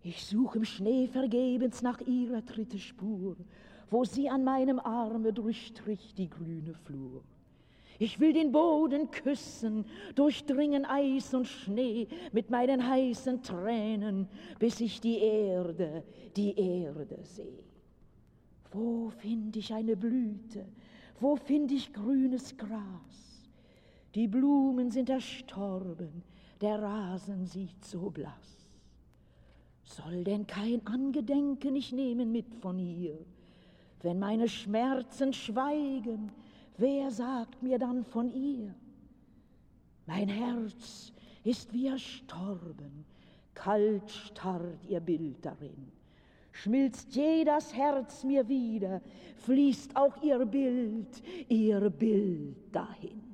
Ich such im Schnee vergebens nach ihrer Trittespur, wo sie an meinem Arme durchstrich die grüne Flur. Ich will den Boden küssen, durchdringen Eis und Schnee mit meinen heißen Tränen, bis ich die Erde seh. Wo find ich eine Blüte, wo find ich grünes Gras? Die Blumen sind erstorben, der Rasen sieht so blass. Soll denn kein Angedenken ich nehmen mit von hier? Wenn meine Schmerzen schweigen, wer sagt mir dann von ihr? Mein Herz ist wie erstorben, kalt starrt ihr Bild darin. Schmilzt je das Herz mir wieder, fließt auch ihr Bild dahin.